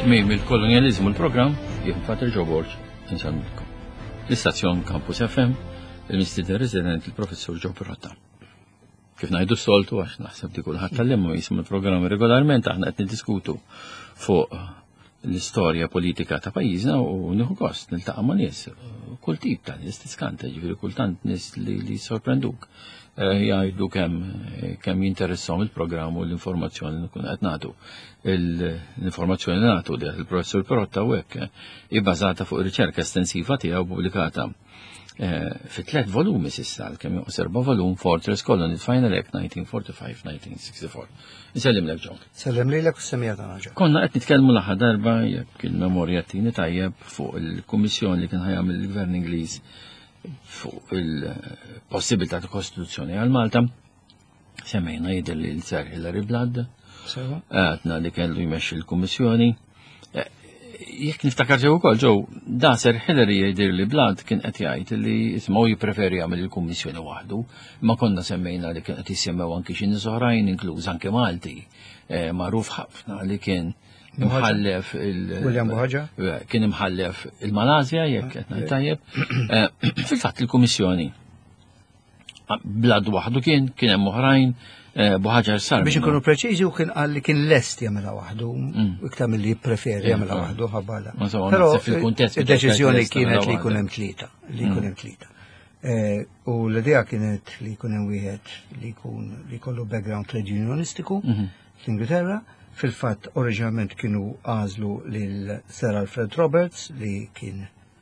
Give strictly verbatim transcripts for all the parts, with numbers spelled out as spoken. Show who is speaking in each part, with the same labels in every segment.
Speaker 1: tmiem il-kolonializmu l-programm jien Fater Joe Borg insemmilkom. L-istazzjon Campus F M, il-mistieder resident il-Professur Joe Pirotta. Kif ngħidu s-soltu għax naħseb di kulħadd tal-limmu jismu l-programm regolarment aħna qed niddiskutu fuq l-istorja politika ta' pajjiżna u nieħu kost niltaqa' ma' nies kull tip ta' nies tiskanta, ġifieri kultant nies li li sorprenduk. Jgħidu kemm kemm jinteressahom il-programm u l-informazzjoni li nkun qed nagħtu. L-informazzjoni li nagħtu il-Professur Pirotta u hekk hi bbażata fuq riċerka estensiva tiegħu pubblikata fi tliet volumi s'issa kemm jonqos erba' volum Fortress Colony Final Act nineteen forty-five to nineteen sixty-four. Insellimlek Ġon.
Speaker 2: Sellem lilek u semmija tagħna.
Speaker 1: Konna qed nitkellmu l-aħħar darba jekk il-memorja tieni tajjeb fuq il-kummissjoni li kien ħajjagħmel il-Gvern Ingliż fuq il-possibilità ta' kostituzzjoni għal Malta. Semmejna jidher li l-Sir Hillary Blood. Għadna li kellu jmexxi l-kummissjoni. Jekk niftakar ġew ukoll ġew da Sir Hillary jgħidir li Blood kien qed jgħid li ismgħu jippreferi jagħmel il-kummissjoni waħdu, ma konna semmejna li kien qed jissemmew anki xi nies oħrajn inkluż anke Malti. Magħruf ħafna li kien imħallef
Speaker 2: William Buħaġa
Speaker 1: kien imħallef il-Malasja jekk qed ngħid tajjeb. Fil-fatt il-kummissjoni Blood waħdu kien kien hemm oħrajn Buħaġa sar.
Speaker 2: Biex ikunu preċiżi u kien qal li kien lest jagħmilha waħdu, iktar milli jippreferi jagħmilha waħdu ħabbala. Però id-deċiżjoni kienet li jkun hemm tlieta, li jkun hemm tlieta. U l-idea kienet li jkun hemm wieħed li jkun li jkollu background trade unionistiku fl-Ingilterra. Fil-fatt oriġinalment kienu għażlu lil Sir Alfred Roberts li kien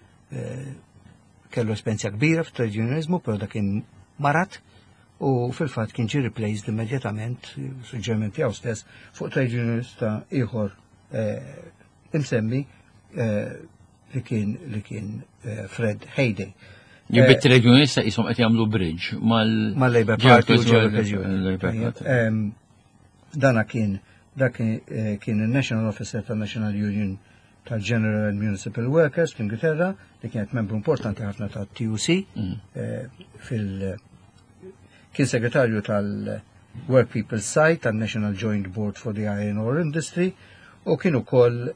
Speaker 2: kellu esperienza kbira f'trade unionizmu, però da kien marat. U fil-fatt kien ġi replaced immedjatament, suġġerment tiegħu stess, fuq trade unionista ieħor imsemmi li kien li kien Fred Hayden.
Speaker 1: Jibet trade unionista qishom qed jagħmlu bridge
Speaker 2: mal-Labour Party u ġew Dana kien dak kien il-National Officer tal-National Union tal-General and Municipal Workers fl-Ingilterra li kienet membru importanti ħafna tat-T U C fil- kien segretarju tal-Work People's Site tal-National Joint Board for the Iron Ore Industry u kien ukoll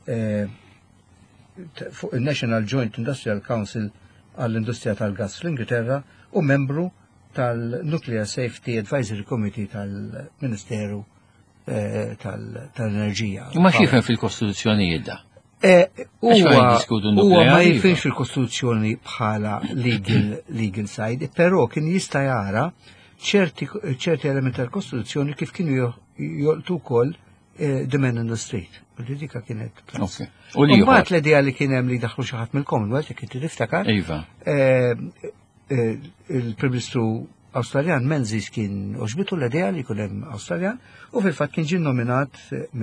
Speaker 2: fuq il-National Joint Industrial Council għall-Industrija tal-Gas fl-Ingilterra u membru tal-Nuclear Safety Advisory Committee tal-Ministeru tal-Enerġija.
Speaker 1: Ma xifem fil-Kostituzzjoni da?
Speaker 2: Huwa ma jifimx fil-Kostituzzjoni bħala legal side, però kien jista' jara ċerti elementi tal-Kostituzzjoni kif kienu joltu wkoll the man in the street. U li dika kienet klass. U mbagħad l-idea li kien hemm li daħlu xi ħadd mill-Commonwealth jekk inti tiftakar.
Speaker 1: Iva.
Speaker 2: Il-Prim Ministru Awstraljan Menzies kien oġbitu l-idea li jkun hemm Awstraljan u fil-fatt kien ġie nominat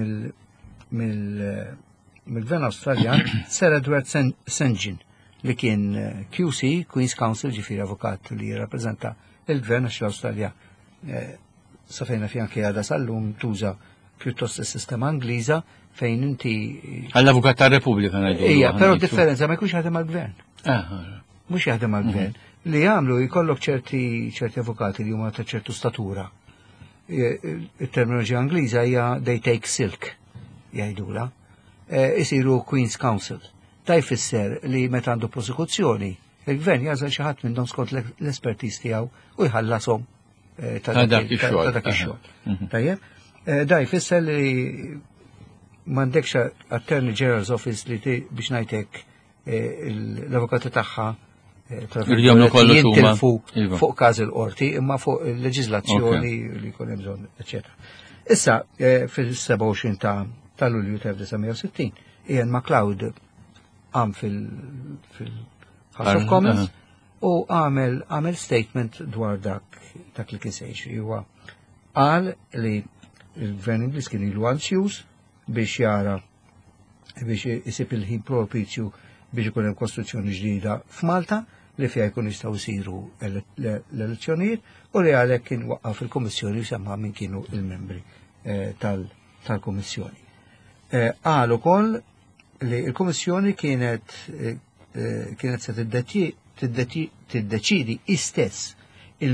Speaker 2: mill-Gvern Awstraljan Sir Edward Saint John li kien Q C, Queen's Counsel, ġifieri avukat li jirrappreżenta il-Gvern għax l-Awstralja safejna fi anke għada sal-lum tuża pjuttost is-sistema Angliża fejn inti
Speaker 1: għall-Avukat tar-Repubblika ngħidu.
Speaker 2: Ija, però differenza ma jkunx jaħdem għall-Gvern. Mhux jaħdem għall-Gvern. Li jagħmlu jkollok ċerti ċerti avukati li huma ta' ċertu statura. Il-terminoloġija Angliża hija they take silk jgħidula. Isiru Queen's Counsel. Ta' jfisser li meta għandu prosekuzzjoni il-Gvern jażel xi ħadd minnhom skont l-espertiż tiegħu u jħallashom ta' dak ix-xogħol. Tajjeb? Da jfisser li m'għandekx Attorney General's Office li biex ngħidlek l-avukati tagħha jintilfu fuq każ il-qorti imma fuq il-leġiżlazzjoni li jkun hemm bżonn, eċetera. Issa fil-seba' u għoxrin ta' Lulju ta' elf tisa' u sittin Ian MacLeod għam fil- House of Commons u għamel għamel statement dwar dak dak li kien se jixri huwa qal li l-Gvern Ingliż kien ilu ansjuż biex jara biex isib il-ħin propizju biex ikun hemm kostruzzjoni ġdida f'Malta li fiha jkun jistgħu jsiru l-elezzjonijiet u li għalhekk kien waqqaf il-Kummissjoni semma min kienu il-membri tal-Kummissjoni. Qal ukoll li l-Kummissjoni kienet kienet se tiddeċidi istess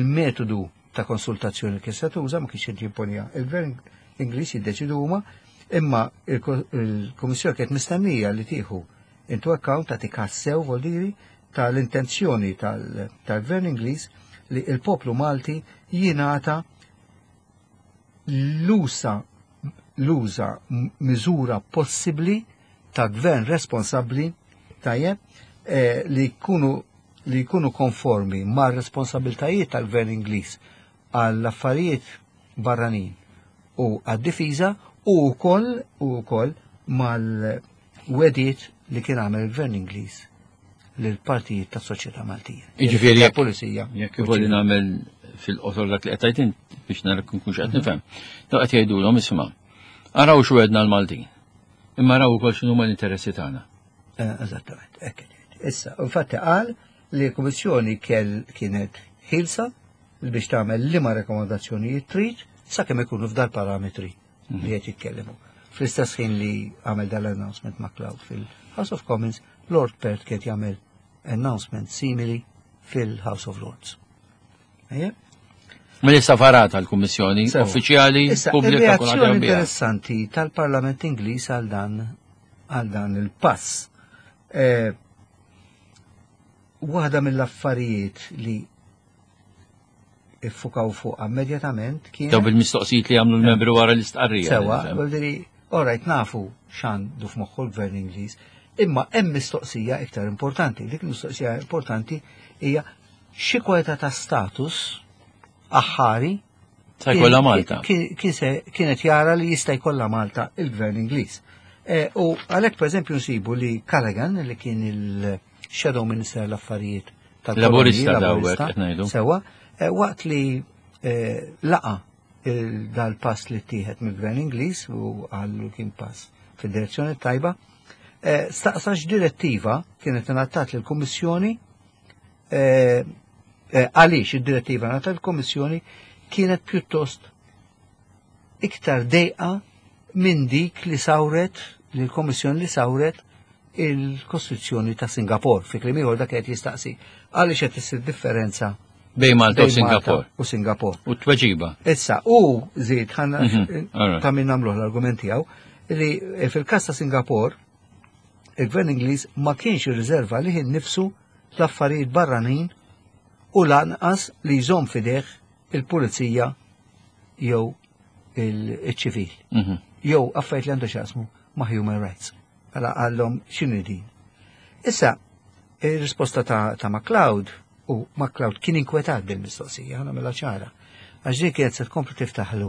Speaker 2: il-metodu ta' konsultazzjoni kien se tuża ma kienx jimponija. Il-Gvern Ingliż jiddeċidu huma Imma il-Komissjoni kienet mistennija li tieħu intu account ta' tikassew voldiri tal-intenzjoni tal-Gvern Ingliż li il-poplu Malti jingħata l-usa l-uża miżura possibbli ta' gvern responsabbli tajjeb eh, li jkunu li jkunu konformi ma' responsabiltajiet tal-Gvern Ingliż għall-affarijiet barranin u għad-difiża u wkoll u wkoll mal-wediet li kien għamel il-Gvern Ingliż lill-partijiet tas-soċjetà Maltija.
Speaker 1: Jiġifieri jekk
Speaker 2: pulizija.
Speaker 1: Jekk ikolli nagħmel fil-qosor dak li qed tgħid biex nara nkun qed nifhem. Daw qed jgħidulhom isma' araw x'wedna l-Maltin. Imma araw ukoll x'inhuma l-interessi tagħna.
Speaker 2: Eżattament, hekk. Issa, infatti qal li l-Kummissjoni kienet ħilsa biex tagħmel liema rekomandazzjonijiet trid sakemm ikunu f'dal parametri li qed jitkellmu. Fl-istess ħin li għamel dal-announcement MacLeod fil-House of Commons, Lord Pert kien jagħmel announcement simili fil-House of Lords.
Speaker 1: Mill-safarat tal-Kummissjoni uffiċjali pubblika kun
Speaker 2: reazzjoni interessanti tal-Parlament Ingliż għal dan għal dan il-pass. Waħda mill-affarijiet li iffukaw fuq immedjatament kien.
Speaker 1: Daw bil-mistoqsijiet li għamlu l-membri wara l-istqarrija.
Speaker 2: Sewa, għaldiri, orajt nafu x'għandu f'moħħu l-Gvern Ingliż, imma hemm mistoqsija iktar importanti. Dik mistoqsija importanti hija xi kwalità ta' status aħħari
Speaker 1: ta' jkollha Malta.
Speaker 2: Kienet jara li jista' jkollha Malta il-Gvern Ingliż. U għalhekk pereżempju nsibu li Callaghan li kien il-Shadow Minister l-Affarijiet
Speaker 1: tal-Laburista dawwek qed ngħidu.
Speaker 2: Sewa, waqt li laqa dal-pass li tieħed mill-Gvern Ingliż u għallu kien pass fid-direzzjoni tajba, staqsax direttiva kienet ingħattat lill-Kummissjoni għaliex id-direttiva ingħattat lill-Kummissjoni kienet pjuttost iktar dejqa minn dik li sawret li l-Kommissjoni li sawret il-Kostituzzjoni ta' Singapore. Fi kliem ieħor dak qed jistaqsi għaliex qed issir differenza
Speaker 1: bejn Malta u Singapore.
Speaker 2: U Singapore.
Speaker 1: U tweġiba.
Speaker 2: Issa, u żied ħanna ta' minn nagħmluh l-argument tiegħu li fil-każ ta' Singapore il-Gvern Ingliż ma kienx irriserva li nifsu l-affarijiet barranin u lanqas li jżomm fideh il-pulizija jew il-ċivil. Jew affarijiet li għandu x'jaqsmu ma' human rights. Għala għallhom x'inhi din. Issa, ir-risposta ta', ta MacLeod u MacLeod kien inkwetat bil-mistoqsija, ħana mela ċara. Għax dik kienet se tkompli tiftaħlu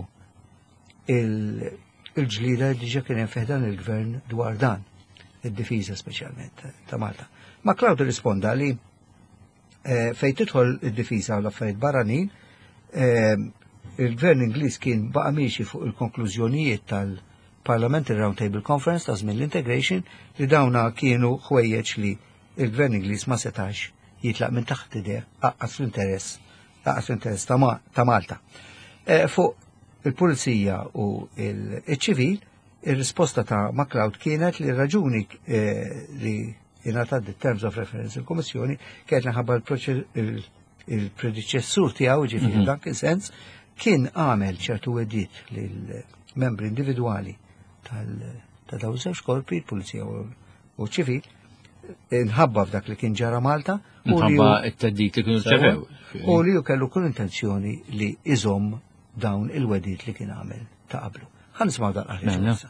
Speaker 2: il-ġlida li diġà kien hemm fih dan il-gvern dwar dan, id-difiża speċjalment ta' Malta. MacLeod risponda li fejn tidħol id-difiża u l-affarijiet barranin, il-gvern Ingliż kien baqa' miexi fuq il-konklużjonijiet tal-Parliamentary Roundtable Conference ta' żmien l-integration li dawna kienu ħwejjeġ li il-gvern Ingliż ma setax jitlaq minn taħt idea aqqas l-interess aqqas l-interess ta' Malta. Fuq il-pulizija u il-ċivil, ir-risposta ta' MacLeod kienet li raġuni li jingħatat terms of reference il-Kummissjoni kienet naħabba il-predeċessur tiegħu ġifieri dak is-sens kien għamel ċertu weddiet lill-membri individwali ta' daw żewġ korpi, il-Pulizija u ċivil, nħabba f'dak li kien ġara Malta.
Speaker 1: Nħabba it-teddit li kienu ċevew.
Speaker 2: U li ju kellu kull intenzjoni li iżomm dawn il-weddiet li kien għamel ta' qablu. Ħan nismaw dan aħjar.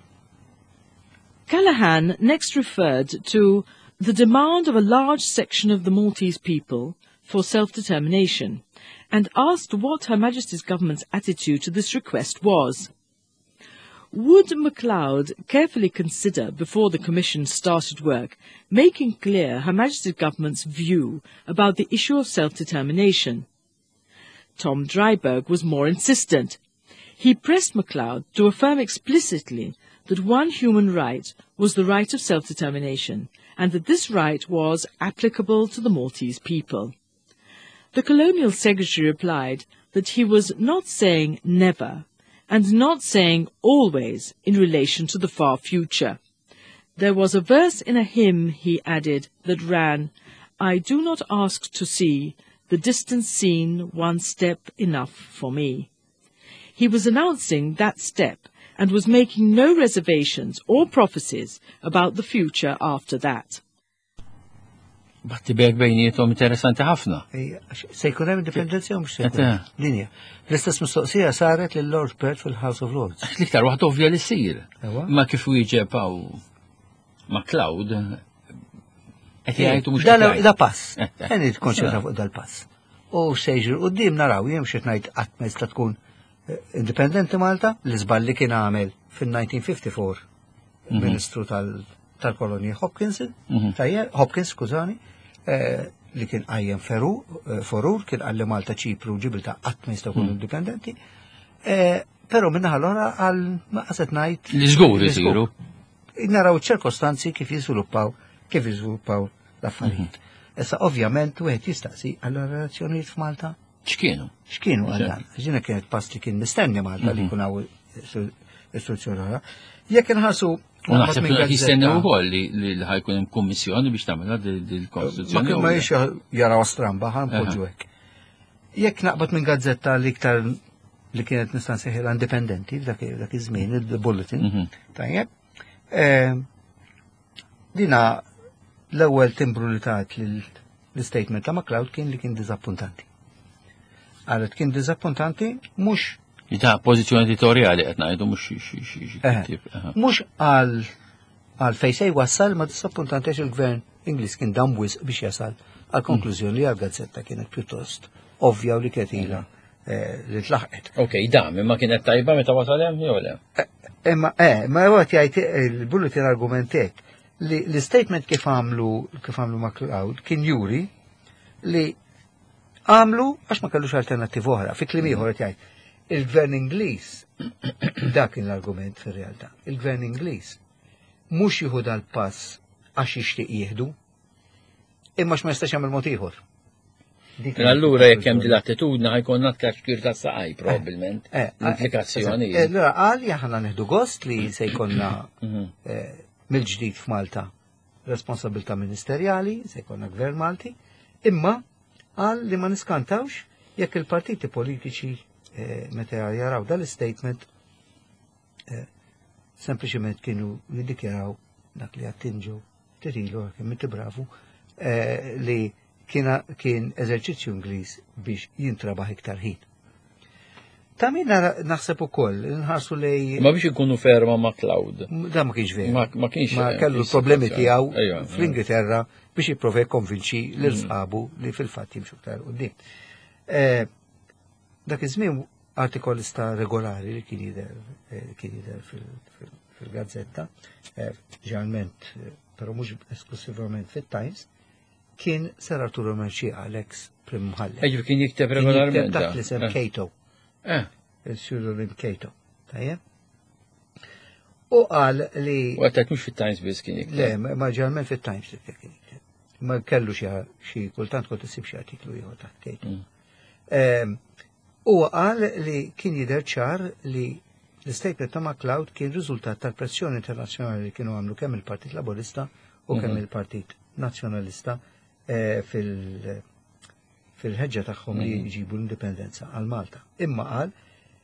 Speaker 3: Callaghan next referred to the demand of a large section of the Maltese people for self-determination, and asked what Her Majesty's government's attitude to this request was. Would MacLeod carefully consider, before the Commission started work, making clear Her Majesty's government's view about the issue of self-determination? Tom Dryburgh was more insistent. He pressed MacLeod to affirm explicitly that one human right was the right of self-determination, and that this right was applicable to the Maltese people. The Colonial Secretary replied that he was not saying never, and not saying always in relation to the far future. There was a verse in a hymn, he added, that ran, "I do not ask to see the distance seen, one step enough for me." He was announcing that step and was making no reservations or prophecies about the future after that.
Speaker 1: Batti bek bejnietom interessanti ħafna.
Speaker 2: Se jkun hemm indipendenza jew mhux se jkun? Linja. L-istess mistoqsija saret lil Lord Perth fil-House of Lords.
Speaker 1: L-iktar waħda ovvja li ssir. Ma kif wieġeb hawn ma' Cloud qed jgħidu mhux
Speaker 2: da pass. Ħen nitkonċentra fuq dal-pass. U sejġu qudiem naraw jien xi ngħid qatt ma jista' tkun indipendenti Malta li żball li kien għamel fin-nineteen fifty-four Ministru tal-Kolonija Hopkins, Hopkins, skużani, li kien għajjem forur, kien għalli Malta Ċipru Ġibilta qatt ma jistgħu jkunu indipendenti, però minnaħa l-oħra għal ma qaset ngħid
Speaker 1: li żgur isiru.
Speaker 2: Naraw ċirkostanzi kif jiżviluppaw kif jiżviluppaw l-affarijiet. Issa ovvjament wieħed jistaqsi għall relazzjonijiet f'Malta.
Speaker 1: X'kienu?
Speaker 2: X'kienu għal dan? Ġina kienet pass li kien mistenni Malta li jkun hawn istruzzjoni oħra. Jekk inħarsu
Speaker 1: U naħseb li jistennew ukoll li ħajkun hemm kummissjoni biex tagħmilha dil-Kostituzzjoni.
Speaker 2: Ma kienx jaraw stramba ħanpoġġu hekk. Jekk naqbad minn gazzetta li iktar li kienet nista' nsejħilha indipendenti f'dak iż-żmien il-Bulletin, tajjeb. Dina l-ewwel timbru li tat l-istatement ta' MacLeod kien li kien diżappuntanti. Għalet kien diżappuntanti mhux
Speaker 1: ta' pożizzjoni editoriali qed ngħidu mhux xi
Speaker 2: Mhux għal għal fejn se jwassal ma disappuntantex il-Gvern Ingliż kien dambwis biex jasal għal konklużjoni li għal-gazzetta kienet pjuttost ovvja u li kienet ilha li tlaħqet.
Speaker 1: Okej, dam, imma kienet tajba meta wasal hemm jew le?
Speaker 2: Imma eh, ma jgħid jgħid il-bulletin argumentek li l-statement kif għamlu kif għamlu MacLeod kien juri li għamlu għax ma kellux alternattiv oħra, fi kliem ieħor qed jgħid il-Gvern Ingliż dak kien l-argument fir-realtà. Il-Gvern Ingliż mhux jieħu dal-pass għax jixtieq jieħdu, imma x'ma jistax jagħmel mod ieħor.
Speaker 1: Allura jekk hemm din l-attitudna ħajkonna tkaxkir ta' saqaj probabbilment. L-implikazzjoni.
Speaker 2: Allura qal aħna neħdu gost li se jkollna mill-ġdid f'Malta responsabilità ministerjali, se jkollna Gvern Malti, imma qal li ma niskantawx jekk il-partiti politiċi meta jaraw dal-statement sempliċement kienu jiddikjaraw dak li għattinġu tirilu kemm inti bravu li kien eżerċizzju Ingliż biex jintrabaħ iktar ħin. Ta' min naħseb ukoll nħarsu lej.
Speaker 1: Ma biex ikunu ferma MacLeod.
Speaker 2: Da ma kienx veru.
Speaker 1: Ma kienx.
Speaker 2: Ma kellu problemi tiegħu fl-Ingilterra biex jipprova jikkonvinċi l-irsqabu li fil-fatt jimxu iktar quddiem. Dak iż-żmien artikolista regolari li kien jidher kien jidher fil-gazzetta, ġeneralment, però mhux esklusivament fit-Times, kien Sir Arturo Merċieqa l-ex Prim Mħallef.
Speaker 1: Eġifieri kien jikteb regolarment.
Speaker 2: Dak li sem Cato. Il-pseudonym Cato. Tajjeb? U qal li.
Speaker 1: U għatat mhux fit-Times biss kien jikteb.
Speaker 2: Le, ma ġeneralment fit-Times li kien jikteb. Ma kellu xi kultant kont isib xi artiklu ieħor taħt Cato. U qal li kien jidher ċar li l-istatement ta' MacLeod kien riżultat tal-pressjoni internazzjonali li kienu għamlu kemm il-Partit Laburista u kemm il-Partit Nazzjonalista fil-ħeġġa tagħhom li jġibu l-indipendenza għal Malta. Imma qal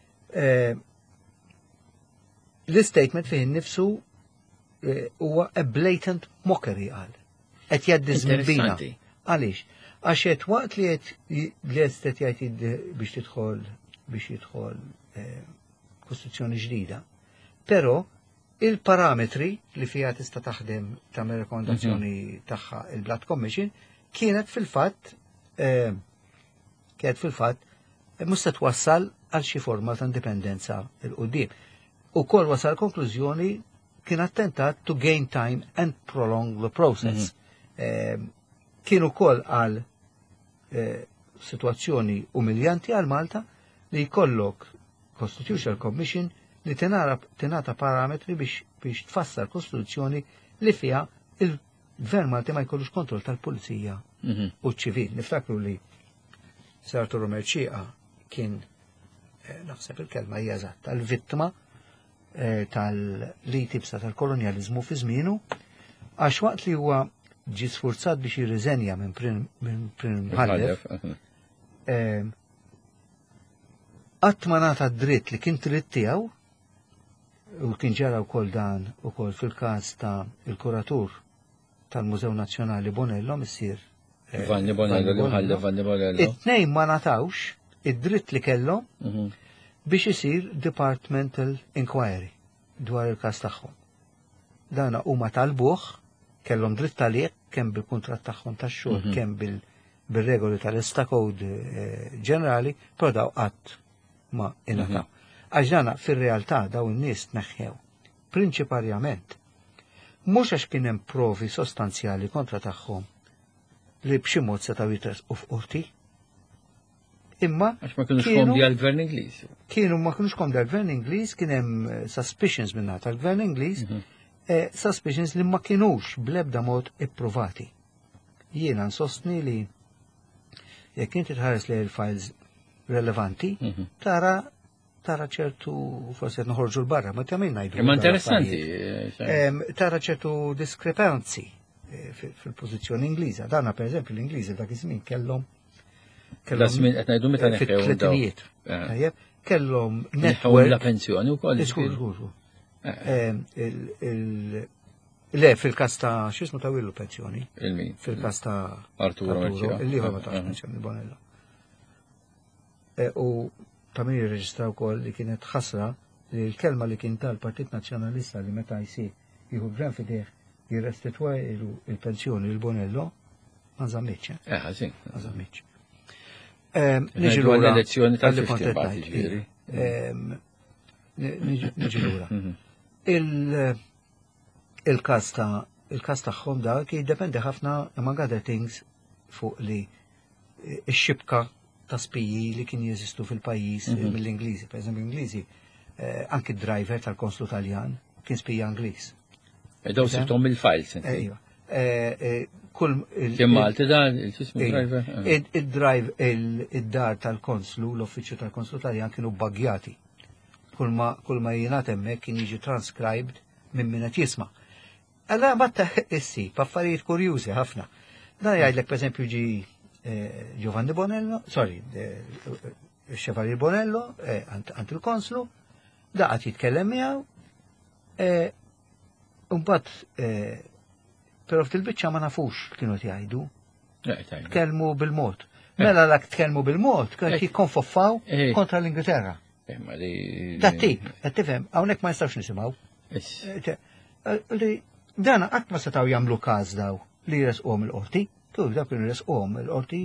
Speaker 2: l-istatement fih innifsu huwa a blatant mockery qal. Qed jaddiżmilbina. Għaliex? Għaxet waqt li qed jgħid biex tidħol biex jidħol kostituzzjoni ġdida, però il-parametri li fija tista' taħdem tagħmel rekomendazzjoni tagħha il-Blood Commission kienet fil-fatt kienet fil-fatt mhux se twassal għal xi forma ta' indipendenza il qudiem. Ukoll wasal konklużjoni kien attentat to gain time and prolong the process. Kien ukoll għal situazzjoni umiljanti għal Malta li jkollok Constitutional Commission li tingħata parametri biex biex tfassar kostituzzjoni li fiha il-Gvern Malti ma jkollux kontroll tal-Pulizija u ċ-ċivil. Niftakru li Sir Arturo Merċieqa kien naħseb il-kelma hija eżatta l-vittma tal-li tibsa tal-kolonializmu fi żmienu għax waqt li huwa ġi sfurzat biex jirriżenja minn Prim Mħallef qatt ma nagħta dritt li kien dritt tiegħu u kien ġara wkoll dan ukoll fil-każ ta' il-kuratur tal-Mużew Nazzjonali Bonello missier
Speaker 1: Vanni Bonello li ħalli Vanni Bonello.
Speaker 2: It-tnejn ma natawx id-dritt li kellhom biex isir departmental inquiry dwar il-każ tagħhom. Dana huma talbuh, kellhom dritt għalih kemm bil-kuntratt tagħhom tax-xogħol, kemm bil-regoli tal-Esta Code ġenerali, però daw qatt ma ingħataw. Għax dana fir-realtà daw in-nies tneħħew prinċipalment mhux għax kien hemm provi sostanzjali kontra tagħhom li b'xi mod setgħu jitresqu f'qorti. Imma
Speaker 1: Għax ma kienux komdi għal-Gvern Ingliż.
Speaker 2: Kienu ma kienux komdi għal-Gvern Ingliż, kien hemm suspicions minna tal-Gvern Ingliż, suspicions li ma kienux bl-ebda mod ipprovati. Jiena nsostni li jekk inti tħares li l-files relevanti, tara tara ċertu, forse noħorġu l-barra, ma tamil najdu.
Speaker 1: Ma interessanti.
Speaker 2: Tara ċertu diskrepanzi fil-pozizjoni Ingliża. Dana, per eżempju, l-Ingliżi dak iż-żmien kellhom
Speaker 1: Lasmin qed ngħidu meta neħew
Speaker 2: fit-tletinijiet. Kellhom
Speaker 1: network.
Speaker 2: network.
Speaker 1: La pensjoni wkoll.
Speaker 2: Żgur, żgur. Le, fil-każ ta' x'ismu ta' willu pensjoni.
Speaker 1: Il-min?
Speaker 2: Fil-każ ta'
Speaker 1: Arturo Merċija.
Speaker 2: Il-liħor ma tax pensjoni Bonello. U ta' min jirreġistra wkoll li kienet ħasra li l-kelma li kien tal-Partit Nazzjonalista li meta jsir jieħu gvern fideh jirrestitwa il-pensjoni il-Bonello ma nżammitx.
Speaker 1: Eh, ħażin.
Speaker 2: Ma nżammitx.
Speaker 1: Niġi lura l-elezzjoni tal-fifteen parti ġifieri.
Speaker 2: Niġi lura. Il-każ ta' il-każ tagħhom dak jiddependi ħafna among other things fuq li x-xibka ta' spiji li kien jeżistu fil-pajjiż mill-Ingliżi. Per eżempju, Ingliżi anki d-driver tal-Konslu Taljan kien spija Ingliż.
Speaker 1: Daw sibtom il-files.
Speaker 2: Ejja. Kull
Speaker 1: Kien Malti dan il-ġismu driver?
Speaker 2: Id-drive id-dar tal-Konslu, l-Uffiċċju tal-Konslu Taljan kienu bagjati. Kull ma jingħat hemmhekk kien jiġi transcribed minn min qed jisma'. Alla batta issi, paffarijiet kurjużi ħafna. Dan jgħidlek pereżempju ġi Giovanni Bonello, sorry, Chevalier Bonello, għand il-Konslu, daqat jitkellem miegħu, mbagħad però fil-biċċa ma nafux kienu jgħidu. Tkellmu bil-mod. Mela lak tkellmu bil-mod, kienu jikkonfoffaw kontra l-Ingilterra. Dat-tip, qed tifhem, hawnhekk ma jistgħux nisimgħu. Dan qatt ma setgħu jagħmlu każ daw li jresquhom il-qorti. Kif dak kienu jresquhom il-qorti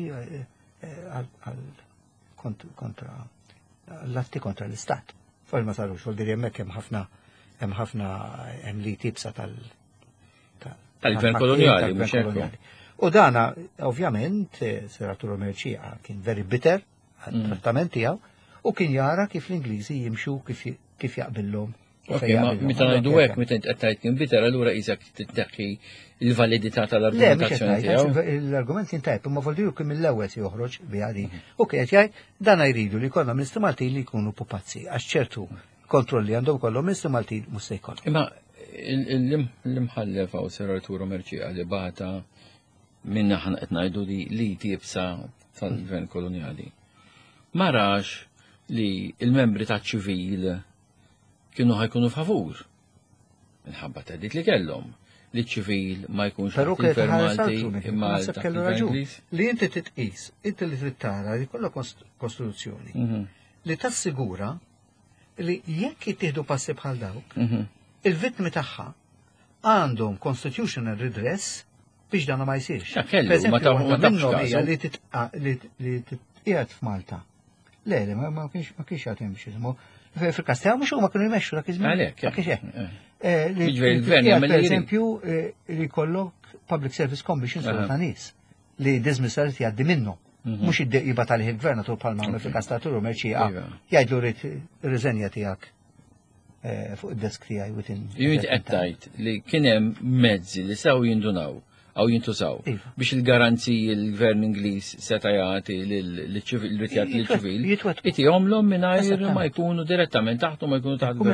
Speaker 2: kontra l-atti kontra l-Istat. Forsi ma sarux, vuol dire hemmhekk hemm ħafna hemm ħafna hemm li tibsa tal
Speaker 1: tal-Gvern koloniali, mhux hekk.
Speaker 2: U dana, ovvjament, Sir Arturo Merċija kien very bitter għat-trattament tiegħu u kien jara kif l-Ingliżi jimxu kif jaqbillhom.
Speaker 1: Meta ngħidu hekk, meta qed tgħid kien bitter, allura isek titteħħi il-validità tal-argumentazzjoni tiegħu.
Speaker 2: L-argument kien tajb, imma voldiru kien mill-ewwel se joħroġ biha di. U kien qed jgħid dana jridu li jkollna Ministru Maltin li jkunu pupazzi għax ċertu kontrolli għandhom kollhom Ministru Maltin mhux se jkollhom.
Speaker 1: Imma l-imħallef għaw Sir Arturo Merċija li bata minna ħana qed ngħidu li li tibsa tal-Gvern koloniali. Ma rax li il-membri ta' ċivil kienu ħajkunu favur. Minħabba tedit li kellhom li ċivil ma jkunx il-Gvern Malti imma l-Ingliż.
Speaker 2: Li inti titqis, inti li trid tara li kollha kostituzzjoni li tassigura li jekk jittieħdu passi bħal dawk, il-vittmi tagħha għandhom constitutional redress biex dan ma jsirx.
Speaker 1: Ma tafx
Speaker 2: li titqiegħed f'Malta. Le, le, ma kienx għatem biex jisimgħu. Fil-każ tiegħu mhux huma kienu jmexxu dak iż-żmien. Ma kienx hekk. Per eżempju, li jkollok Public Service Commission ta' nies li dismissal jgħaddi minnhom. Mhux jibgħat għalih il-gvernatur bħalma fil-każ ta' Arturo Merċija jgħidlu rid ir-riżenja tiegħek fuq id-desk tiegħi within.
Speaker 1: Jgħid qed tgħid li kien hemm mezzi li sew jindunaw aw jintużaw biex il-garanziji l-Gvern Ingliż seta' jagħti lill-ritjat lill-ċivil itihomlhom mingħajr ma jkunu direttament taħtu ma jkunu taħt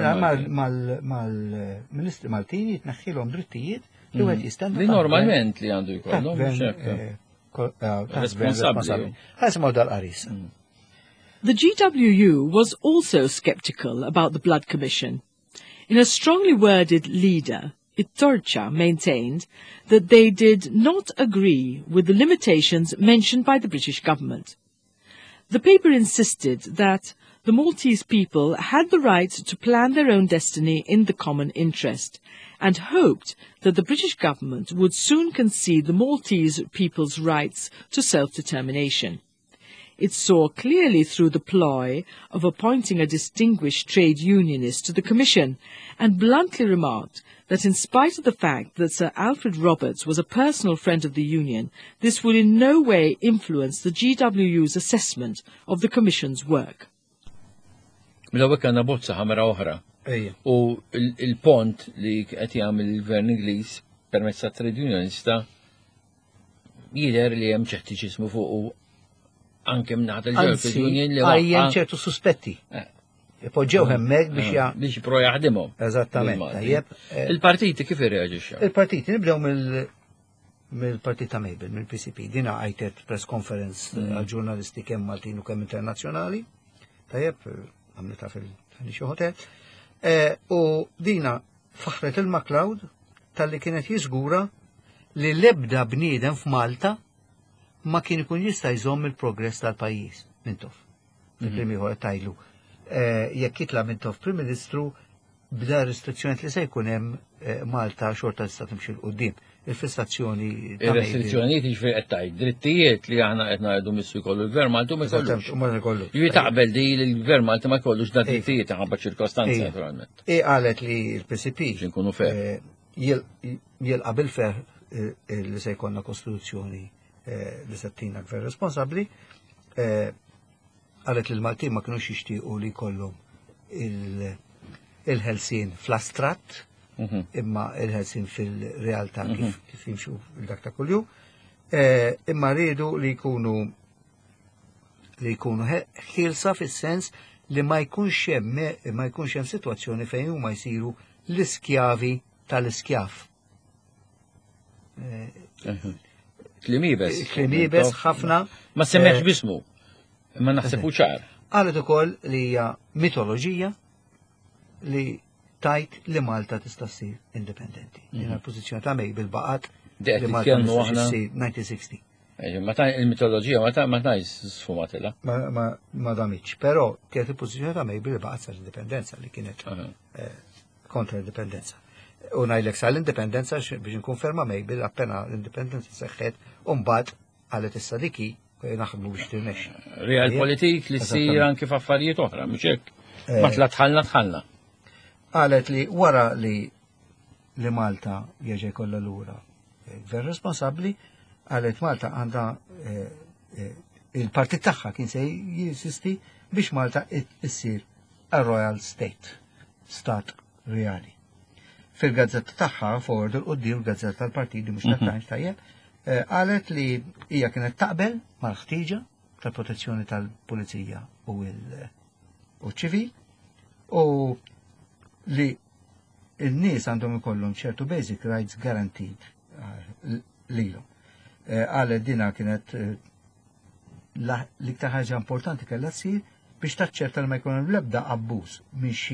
Speaker 2: mal-Ministri Maltin jitneħħilhom drittijiet li wieħed jistenna.
Speaker 1: Li normalment li għandu jkollhom responsabbli.
Speaker 2: Ħasimgħu dal-qaris.
Speaker 3: The G W U was also sceptical about the Blood Commission. In a strongly worded leader, Itorcha maintained that they did not agree with the limitations mentioned by the British government. The paper insisted that the Maltese people had the right to plan their own destiny in the common interest, and hoped that the British government would soon concede the Maltese people's rights to self-determination. It saw clearly through the ploy of appointing a distinguished trade unionist to the commission, and bluntly remarked that in spite of the fact that Sir Alfred Roberts was a personal friend of the union, this would in no way influence the G W U's assessment of the commission's work.
Speaker 1: Mill-ewwel kellna bozza ħamra oħra. U il-pont li qed jagħmel il-Gvern Ingliż permezz tat-Trade Unionista jidher li hemm ċettiċiżmu fuq anke mingħata il-Trade Union li
Speaker 2: għajjem ċertu suspetti. Poġġew hemmhekk biex ja
Speaker 1: biex jipro jaħdimhom.
Speaker 2: Eżattament. Tajjeb.
Speaker 1: Il-partiti kif irreaġixxew?
Speaker 2: Il-partiti nibdew mill mill-Partit ta' Mejbel, mill-P C P. Dina għajtet press conference għal-ġurnalisti kemm Maltin u kemm internazzjonali. Tajjeb, għamlita fil-Fenice Hotel. U dina faħret il-MacLeod tal-li kienet jiżgura li l-ebda bniedem f'Malta ma kien ikun jista' jżomm il-progress tal-pajjiż Mintoff. Fil-prim ieħor tajlu. Jekk jitla' Mintoff Prim Ministru bda restrizzjoni li se jkun hemm Malta xorta tista' timxi l-qudiem. Il-fissazzjoni ta'
Speaker 1: ir-restrizzjonijiet jiġifieri qed tgħid drittijiet li aħna qed ngħidu missu jkollu l-Gvern Maltu ma jkollux. Jiġi taqbel di li l-Gvern Malti ma jkollux da drittijiet ħabba ċirkostanzi naturalment.
Speaker 2: I qalet li l-P C P
Speaker 1: nkunu fer.
Speaker 2: Jilqa' bil-fer li se jkollna kostituzzjoni li settina gvern responsabbli. Qalet li l-Maltin ma kinux jixtiequ li jkollhom il-ħelsien fl-astrat imma il-ħelsin fil-realtà kif jimxu dak ta' kuljum. Imma rridu li jkunu li jkunu ħilsa fis-sens li ma jkunx hemm ma jkunx hemm sitwazzjoni fejn huma jsiru l-iskjavi tal-iskjaf.
Speaker 1: Klimibes.
Speaker 2: Klimibes ħafna.
Speaker 1: Ma semmex bismu. Imma naħseb ċar.
Speaker 2: Qalet ukoll li hija mitoloġija li tajt li Malta tista' ssir indipendenti. Jiena l-pożizzjoni ta' Mejbel baqgħet li Malta tista' ssir nineteen sixty.
Speaker 1: Il-mitoloġija ma tajs sfumatela.
Speaker 2: Ma damitx, però kienet il-pożizzjoni ta' Mejbel li baqgħet sal-indipendenza li kienet kontra l-indipendenza. U ngħidlek sal-indipendenza biex nkunferma Mejbel appena l-indipendenza seħħet u mbagħad qalet issa diki naħdmu biex tirnexxi.
Speaker 1: Real politik li ssir anke f'affarijiet oħra, mhux hekk. Ma tla tħallna tħallna.
Speaker 2: Qalet li wara li li Malta jeġa jkollha lura gvern responsabbli, qalet Malta għandha il-partit tagħha kien se jinsisti biex Malta issir a royal state, stat reali. Fil-gazzetta tagħha forward il-qudiem il-gazzetta tal-partit li mhux tattanx tajjeb, qalet li hija kienet taqbel mal-ħtieġa tal-protezzjoni tal-pulizija u l-ċivil u li il-nies għandhom ikollhom ċertu basic rights guaranteed lilhom. Qalet dina kienet l-iktar ħaġa importanti kellha ssir biex taċċerta li ma jkun hemm l-ebda abbuż minn xi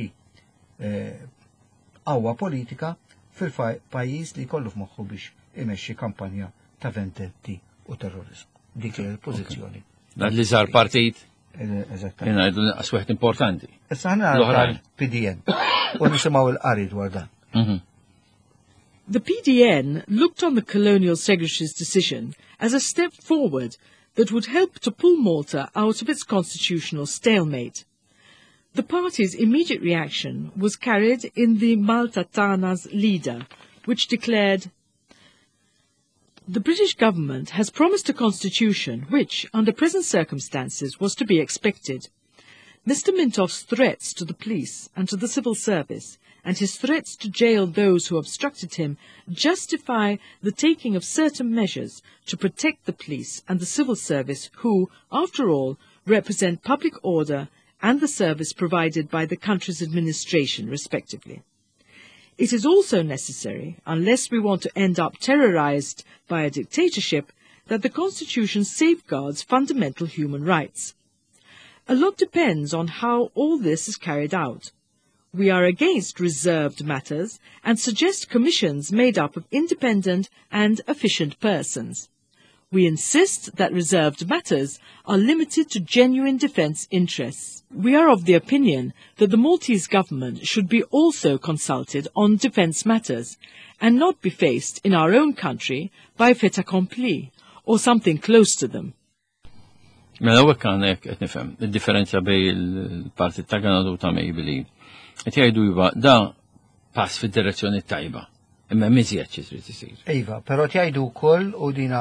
Speaker 2: qawwa politika fil-pajjiż li jkollu f'moħħu biex imexxi kampanja ta' vendetti u terrorizmu. Dik il-pożizzjoni.
Speaker 1: Dak li żar partit.
Speaker 2: Eżattament.
Speaker 1: Jena għidu asweħt importanti.
Speaker 2: Issa ħana P D N u nisimgħu l-qari dwar dan.
Speaker 3: The P D N looked on the Colonial Secretary's decision as a step forward that would help to pull Malta out of its constitutional stalemate. The party's immediate reaction was carried in the Malta Tana's leader, which declared, "The British government has promised a constitution which, under present circumstances, was to be expected. Mister Mintoff's threats to the police and to the civil service, and his threats to jail those who obstructed him, justify the taking of certain measures to protect the police and the civil service who, after all, represent public order and the service provided by the country's administration, respectively. It is also necessary, unless we want to end up terrorized by a dictatorship, that the Constitution safeguards fundamental human rights. A lot depends on how all this is carried out. We are against reserved matters and suggest commissions made up of independent and efficient persons. We insist that reserved matters are limited to genuine defence interests. We are of the opinion that the Maltese government should be also consulted on defence matters and not be faced in our own country by fait accompli or something close to them.
Speaker 1: Mela u kan hekk qed nifhem id-differenza bej il-Partit ta' Kanada u ta' Maybelline. Qed jgħidu iva da pass fid-direzzjoni tajba. Imma miżjed xi trid isir.
Speaker 2: Iva, però jgħidu wkoll u dina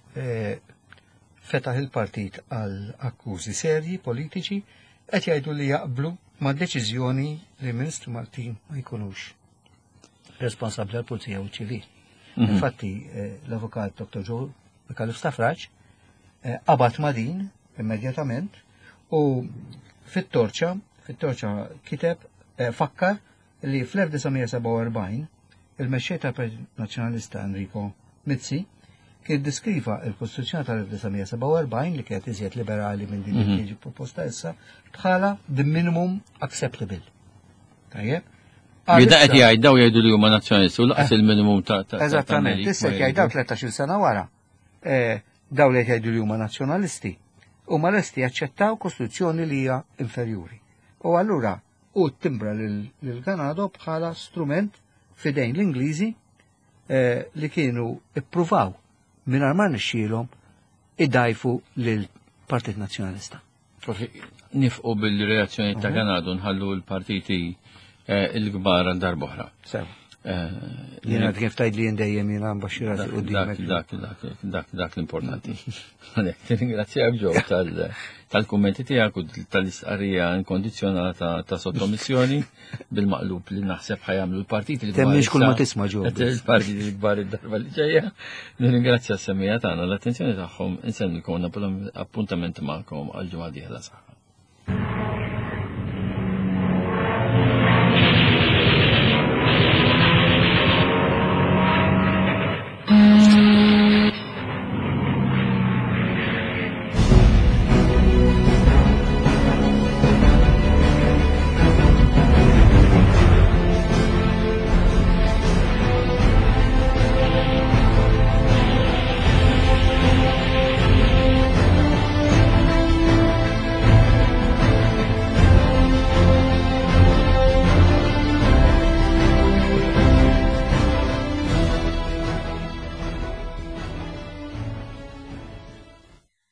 Speaker 2: fetaħ il-partit għal akkużi serji politiċi qed jgħidu li jaqblu ma' deċiżjoni li Ministru Martin ma jkunux responsabbli għall pulizija u ċivil. Infatti l-avukat doktor Joe Mikalu Stafraċ qabad ma' din immedjatament u fit-torċa fit-torċa kiteb fakkar li fl-elf design seba' u erbgħin il-mexxej tal-Partit Nazzjonalista Enrico Mizzi kien diskriva il-Kostituzzjoni tal-elf design seba' u erbgħin li kienet iżjed liberali minn din li tiġi proposta issa bħala the minimum acceptable. Tajjeb?
Speaker 1: Jida qed jgħidaw jgħidu li huma nazzjonalisti u laqas il-minimum ta' ta'
Speaker 2: Eżattament, issa jgħidaw tletax-il sena wara. Daw li jgħidu li huma nazzjonalisti huma lesti jaċċettaw kostituzzjoni li hija inferjuri. U allura u timbra lil-Kanada bħala strument fidejn l-Ingliżi li kienu ippruvaw mingħajr ma nixxielhom iddajfu lill-Partit Nazzjonalista.
Speaker 1: Nifqu bil-reazzjoni ta' Kanada nħallu l-partiti il-kbar għal darba oħra.
Speaker 2: Jena kif tajd li jendejjem jena mbaxxira u
Speaker 1: dak dak dak dak l-importanti. Ringrazzjak ġew tal-kummenti tiegħek u tal-istqarrija inkondizjonata ta' sottomissjoni bil-maqlub li naħseb ħajamlu l-partiti li
Speaker 2: temmix kull ma tisma' ġew.
Speaker 1: Il-partiti kbar id-darba li ġejja. Nirringrazzja s-semmija tagħna l-attenzjoni tagħhom insemmilkom appuntamenti magħkom għal ġimgħa dieħla saħħa.